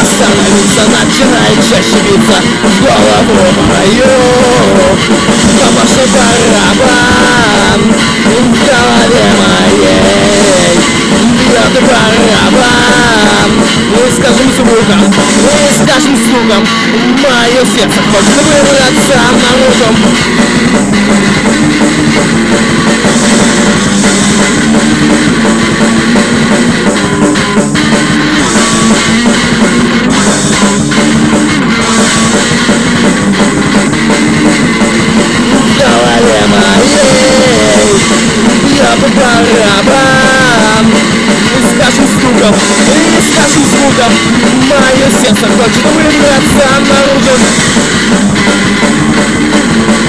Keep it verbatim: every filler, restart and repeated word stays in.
остановиться, начинает чаще биться в голову мою. Помощный барабан в голове моей бьет барабан. И с каждым звуком, и с каждым звуком мое сердце хочет вырваться наружу. В голове моей бьет барабан. И с каждым стуком, и с каждым звуком мое сердце хочет вырваться наружу.